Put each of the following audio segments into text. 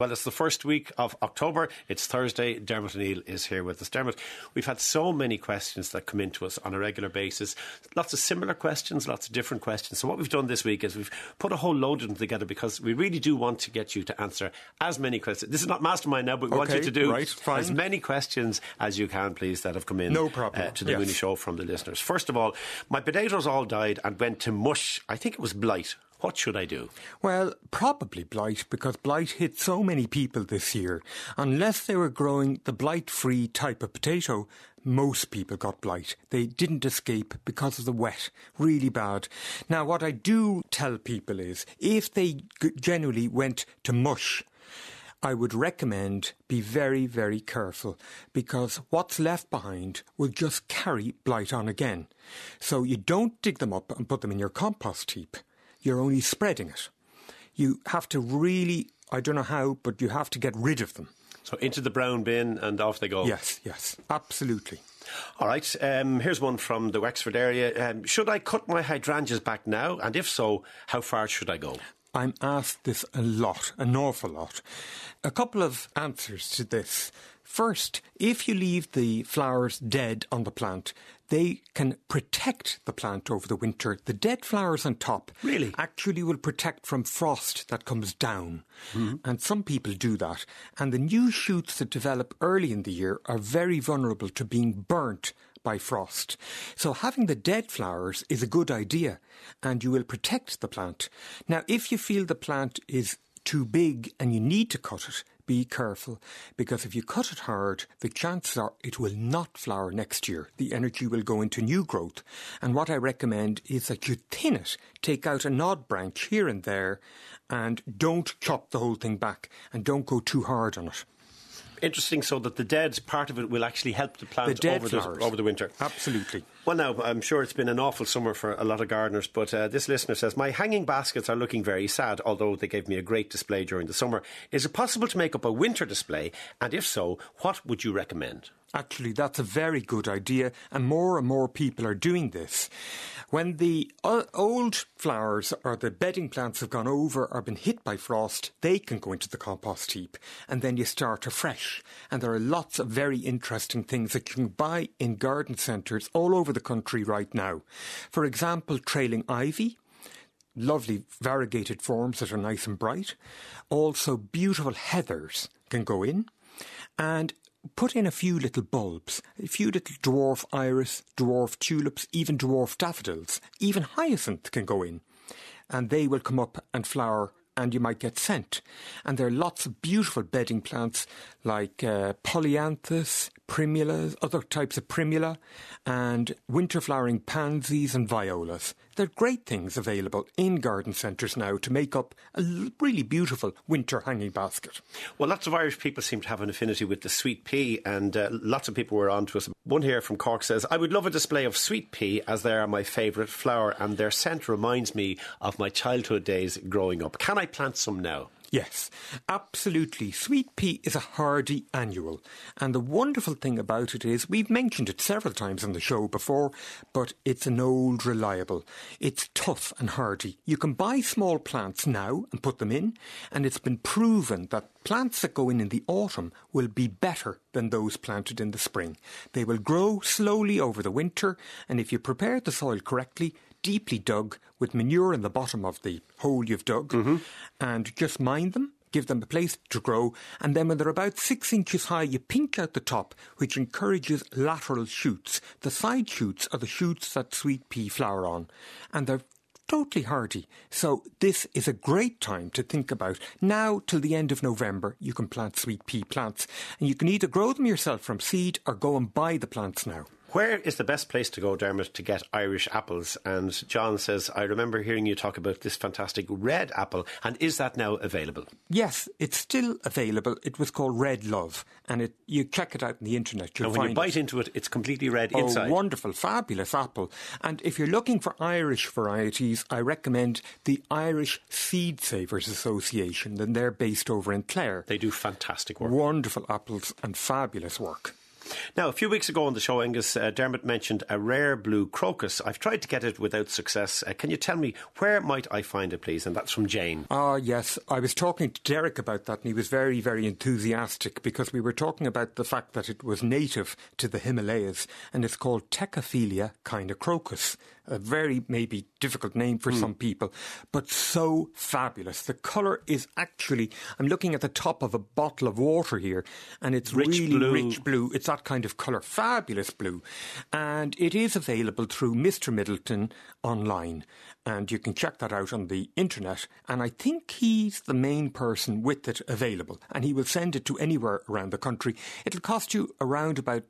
Well, it's the first week of October. It's Thursday. Dermot O'Neill is here with us. Dermot, we've had so many questions that come into us on a regular basis. Lots of similar questions, lots of different questions. So what we've done this week is we've put a whole load of them together because we really do want to get you to answer as many questions. This is not Mastermind now, but we want you to do as many questions as you can, please, that have come in to the Mooney Show from the listeners. First of all, my potatoes all died and went to mush. I think it was blight. What should I do? Well, probably blight, because blight hit so many people this year. Unless they were growing the blight-free type of potato, most people got blight. They didn't escape because of the wet. Really bad. Now, what I do tell people is, if they generally went to mush, I would recommend be very, very careful, because what's left behind will just carry blight on again. So you don't dig them up and put them in your compost heap. You're only spreading it. You have to really, I don't know how, but you have to get rid of them. So into the brown bin and off they go? Yes, absolutely. All right, here's one from the Wexford area. Should I cut my hydrangeas back now? And if so, how far should I go? I'm asked this a lot, an awful lot. A couple of answers to this. First, if you leave the flowers dead on the plant, they can protect the plant over the winter. The dead flowers on top actually will protect from frost that comes down. Mm-hmm. And some people do that. And the new shoots that develop early in the year are very vulnerable to being burnt by frost. So having the dead flowers is a good idea, and you will protect the plant. Now, if you feel the plant is too big and you need to cut it, be careful, because if you cut it hard, the chances are it will not flower next year. The energy will go into new growth. And what I recommend is that you thin it, take out an odd branch here and there, and don't chop the whole thing back, and don't go too hard on it. Interesting, so that the dead part of it will actually help the plant over the winter. Absolutely. Well, now, I'm sure it's been an awful summer for a lot of gardeners, but this listener says, my hanging baskets are looking very sad, although they gave me a great display during the summer. Is it possible to make up a winter display? And if so, what would you recommend? Actually, that's a very good idea, and more people are doing this. When the old flowers or the bedding plants have gone over or been hit by frost, they can go into the compost heap, and then you start afresh. And there are lots of very interesting things that you can buy in garden centres all over the country right now. For example, trailing ivy, lovely variegated forms that are nice and bright. Also, beautiful heathers can go in, and put in a few little bulbs, a few little dwarf iris, dwarf tulips, even dwarf daffodils. Even hyacinth can go in, and they will come up and flower, and you might get scent. And there are lots of beautiful bedding plants like polyanthus, primulas, other types of primula, and winter flowering pansies and violas. There are great things available in garden centres now to make up a really beautiful winter hanging basket. Well, lots of Irish people seem to have an affinity with the sweet pea, and lots of people were on to us. One here from Cork says, I would love a display of sweet pea, as they are my favourite flower, and their scent reminds me of my childhood days growing up. Can I plant some now? Yes, absolutely. Sweet pea is a hardy annual, and the wonderful thing about it is, we've mentioned it several times on the show before, but it's an old reliable. It's tough and hardy. You can buy small plants now and put them in, and it's been proven that plants that go in the autumn will be better than those planted in the spring. They will grow slowly over the winter, and if you prepare the soil correctly, deeply dug with manure in the bottom of the hole you've dug, and just mind them, give them a place to grow, and then when they're about 6 inches high, you pinch out the top, which encourages lateral shoots. The side shoots are the shoots that sweet pea flower on, and they're totally hardy. So this is a great time to think about. Now till the end of November, you can plant sweet pea plants, and you can either grow them yourself from seed or go and buy the plants now. Where is the best place to go, Dermot, to get Irish apples? And John says, I remember hearing you talk about this fantastic red apple, and is that now available? Yes, it's still available. It was called Red Love, and you check it out on the internet, you'll find it. And when you bite into it, it's completely red inside. Oh, wonderful, fabulous apple. And if you're looking for Irish varieties, I recommend the Irish Seed Savers Association, and they're based over in Clare. They do fantastic work. Wonderful apples and fabulous work. Now, a few weeks ago on the show, Angus, Dermot mentioned a rare blue crocus. I've tried to get it without success. Can you tell me where might I find it, please? And that's from Jane. Yes. I was talking to Derek about that, and he was very, very enthusiastic because we were talking about the fact that it was native to the Himalayas, and it's called Tecophilia cainocrocus. A very maybe difficult name for some people, but so fabulous. The colour is actually, I'm looking at the top of a bottle of water here, and it's really rich blue. It's that kind of colour, fabulous blue. And it is available through Mr. Middleton online. And you can check that out on the internet. And I think he's the main person with it available. And he will send it to anywhere around the country. It'll cost you around about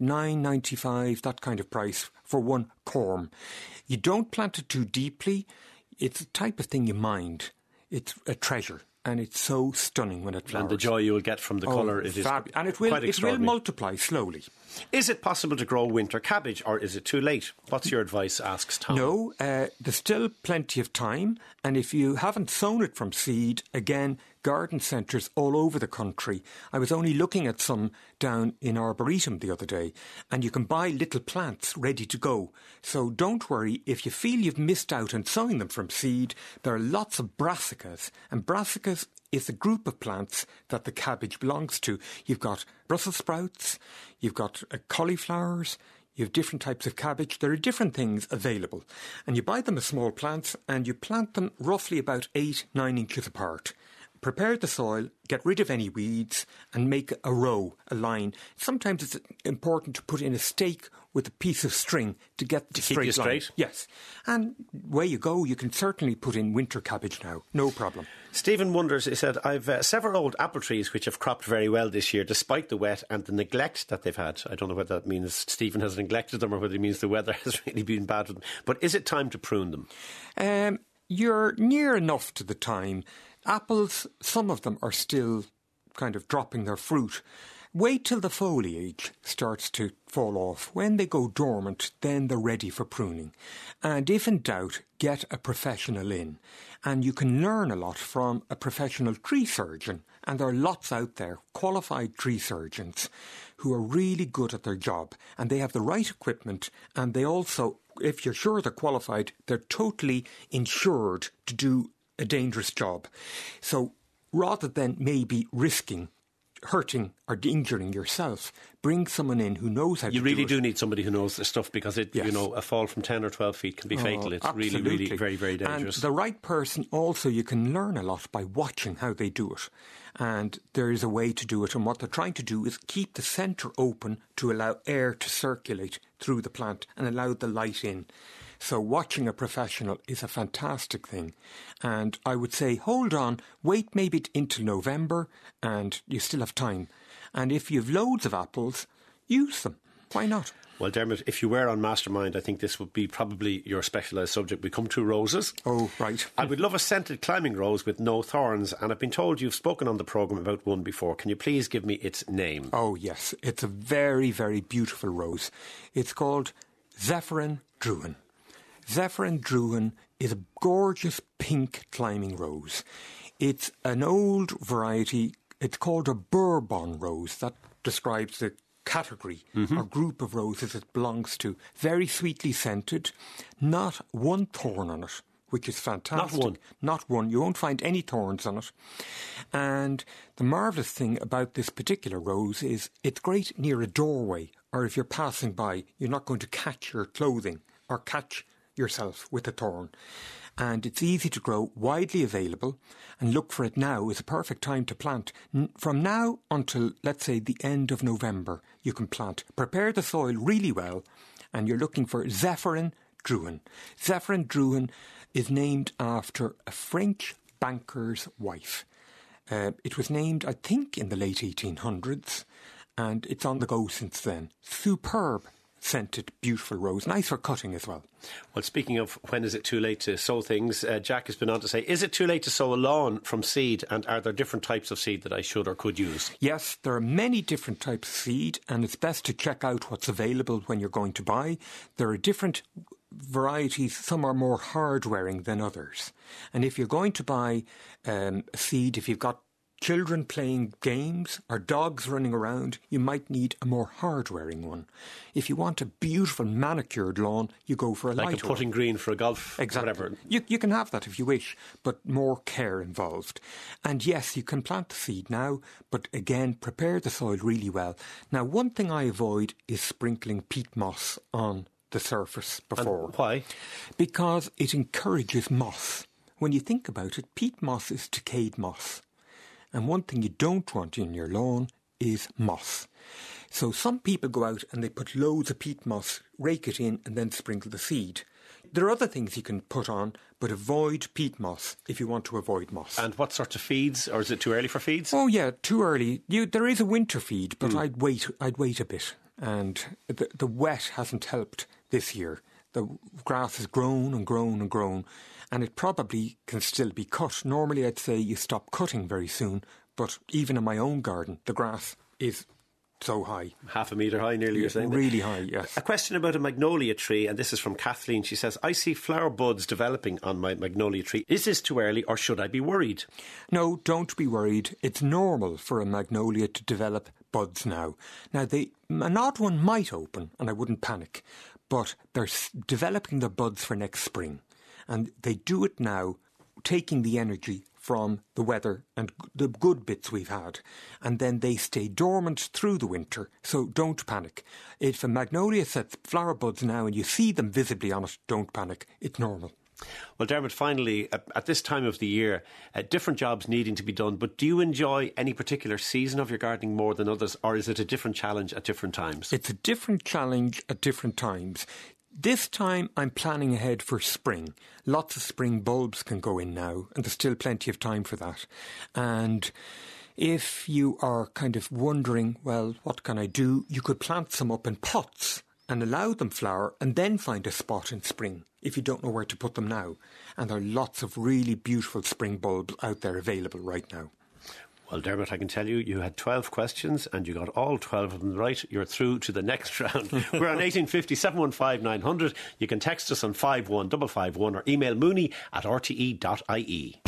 $9.95, that kind of price, for one corm. You don't plant it too deeply. It's the type of thing you mind. It's a treasure. And it's so stunning when it flowers. And the joy you will get from the colour, it is quite extraordinary. It will multiply slowly. Is it possible to grow winter cabbage, or is it too late? What's your advice, asks Tom. No, there's still plenty of time. And if you haven't sown it from seed, again, garden centres all over the country. I was only looking at some down in Arboretum the other day, and you can buy little plants ready to go. So don't worry, if you feel you've missed out on sowing them from seed, there are lots of brassicas, and brassicas is a group of plants that the cabbage belongs to. You've got Brussels sprouts, you've got cauliflowers, you have different types of cabbage. There are different things available. And you buy them as small plants, and you plant them roughly about 8-9 inches apart. Prepare the soil, get rid of any weeds, and make a row, a line. Sometimes it's important to put in a stake with a piece of string to get the straight line. Yes. And away you go. You can certainly put in winter cabbage now. No problem. Stephen wonders, he said, I've several old apple trees which have cropped very well this year despite the wet and the neglect that they've had. I don't know whether that means Stephen has neglected them or whether it means the weather has really been bad with them. But is it time to prune them? You're near enough to the time. Apples, some of them are still kind of dropping their fruit. Wait till the foliage starts to fall off. When they go dormant, then they're ready for pruning. And if in doubt, get a professional in. And you can learn a lot from a professional tree surgeon. And there are lots out there, qualified tree surgeons, who are really good at their job. And they have the right equipment. And they also, if you're sure they're qualified, they're totally insured to do a dangerous job. So rather than maybe risking hurting or injuring yourself, bring someone in who knows how to do it. You really do need somebody who knows the stuff, because it, yes, a fall from 10 or 12 feet can be fatal. It's absolutely. really very, very dangerous. And the right person also, you can learn a lot by watching how they do it. And there is a way to do it. And what they're trying to do is keep the centre open to allow air to circulate through the plant and allow the light in. So watching a professional is a fantastic thing. And I would say, hold on, wait maybe into November, and you still have time. And if you've loads of apples, use them. Why not? Well, Dermot, if you were on Mastermind, I think this would be probably your specialised subject. We come to roses. Oh, right. I would love a scented climbing rose with no thorns, and I've been told you've spoken on the programme about one before. Can you please give me its name? Oh, yes. It's a very, very beautiful rose. It's called Zephyrin Druin. Zephyrin Druin is a gorgeous pink climbing rose. It's an old variety. It's called a Bourbon rose. That describes the category or group of roses it belongs to. Very sweetly scented. Not one thorn on it, which is fantastic. Not one? Not one. You won't find any thorns on it. And the marvellous thing about this particular rose is it's great near a doorway, or if you're passing by, you're not going to catch your clothing or catch yourself with a thorn. And it's easy to grow, widely available, and look for it now is a perfect time to plant. From now until, let's say, the end of November, you can plant. Prepare the soil really well, and you're looking for Zephyrin Druin. Zephyrin Druin is named after a French banker's wife. It was named, I think, in the late 1800s, and it's on the go since then. Superb scented, beautiful rose. Nice for cutting as well. Well, speaking of when is it too late to sow things, Jack has been on to say, is it too late to sow a lawn from seed, and are there different types of seed that I should or could use? Yes, there are many different types of seed, and it's best to check out what's available when you're going to buy. There are different varieties. Some are more hard-wearing than others. And if you're going to buy a seed, if you've got children playing games or dogs running around, you might need a more hard-wearing one. If you want a beautiful manicured lawn, you go for a lighter one. Like a putting green for a golf, exactly. Whatever. You can have that if you wish, but more care involved. And yes, you can plant the seed now, but again, prepare the soil really well. Now, one thing I avoid is sprinkling peat moss on the surface before. And why? Because it encourages moss. When you think about it, peat moss is decayed moss. And one thing you don't want in your lawn is moss. So some people go out and they put loads of peat moss, rake it in and then sprinkle the seed. There are other things you can put on, but avoid peat moss if you want to avoid moss. And what sort of feeds? Or is it too early for feeds? Oh yeah, too early. There is a winter feed, but I'd wait a bit. And the wet hasn't helped this year. The grass has grown and grown and grown, and it probably can still be cut. Normally I'd say you stop cutting very soon, but even in my own garden, the grass is so high. Half a metre high, nearly, you're saying? Really high, yes. A question about a magnolia tree, and this is from Kathleen. She says, I see flower buds developing on my magnolia tree. Is this too early, or should I be worried? No, don't be worried. It's normal for a magnolia to develop buds now. Now, an odd one might open, and I wouldn't panic, but they're developing their buds for next spring. And they do it now, taking the energy from the weather and the good bits we've had. And then they stay dormant through the winter, so don't panic. If a magnolia sets flower buds now and you see them visibly on it, don't panic. It's normal. Well, Dermot, finally, at this time of the year, different jobs needing to be done, but do you enjoy any particular season of your gardening more than others, or is it a different challenge at different times? It's a different challenge at different times. This time I'm planning ahead for spring. Lots of spring bulbs can go in now, and there's still plenty of time for that. And if you are kind of wondering, well, what can I do? You could plant some up in pots and allow them flower and then find a spot in spring if you don't know where to put them now. And there are lots of really beautiful spring bulbs out there available right now. Well, Dermot, I can tell you, you had 12 questions and you got all 12 of them right. You're through to the next round. We're on 1850 715 900. You can text us on 51551 or email mooney@rte.ie.